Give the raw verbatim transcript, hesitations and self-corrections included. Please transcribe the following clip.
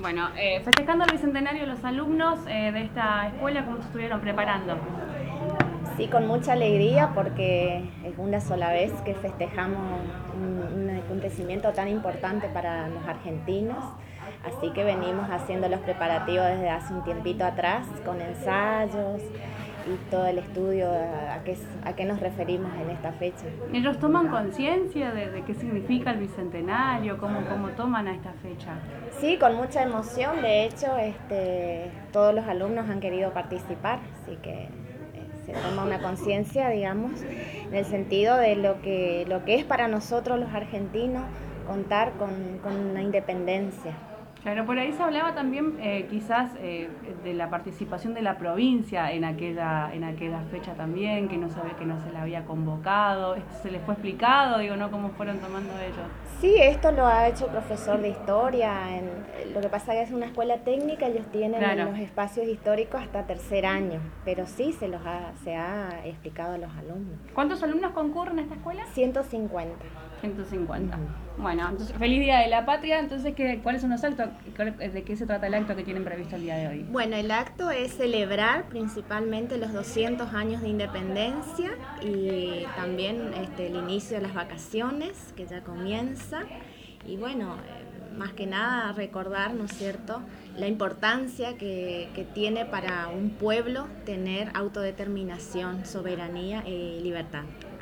Bueno, eh, festejando el bicentenario, los alumnos eh, de esta escuela, ¿cómo se estuvieron preparando? Sí, con mucha alegría porque es una sola vez que festejamos un, un acontecimiento tan importante para los argentinos, así que venimos haciendo los preparativos desde hace un tiempito atrás con ensayos y todo el estudio a, a, qué, a qué nos referimos en esta fecha. ¿Ellos toman conciencia de, de qué significa el bicentenario? ¿Cómo, cómo toman a esta fecha? Sí, con mucha emoción, de hecho este, todos los alumnos han querido participar, así que se toma una conciencia, digamos, en el sentido de lo que, lo que es para nosotros los argentinos contar con, con una independencia. Claro, por ahí se hablaba también eh, quizás eh, de la participación de la provincia en aquella, en aquella fecha también, que no sabe que no se la había convocado. ¿Esto se les fue explicado? Digo, ¿no? ¿Cómo fueron tomando ellos? Sí, esto lo ha hecho el profesor de historia. En, lo que pasa es que es una escuela técnica, ellos tienen Claro. en los espacios históricos hasta tercer año, pero sí se, los ha, se ha explicado a los alumnos. ¿Cuántos alumnos concurren a esta escuela? ciento cincuenta. ciento cincuenta. Uh-huh. Bueno, entonces, feliz Día de la Patria. Entonces, ¿qué, ¿cuáles son los actos? ¿De qué se trata el acto que tienen previsto el día de hoy? Bueno, el acto es celebrar principalmente los doscientos años de independencia y también este, el inicio de las vacaciones, que ya comienza. Y bueno, eh, más que nada recordar, ¿no es cierto?, la importancia que, que tiene para un pueblo tener autodeterminación, soberanía y libertad.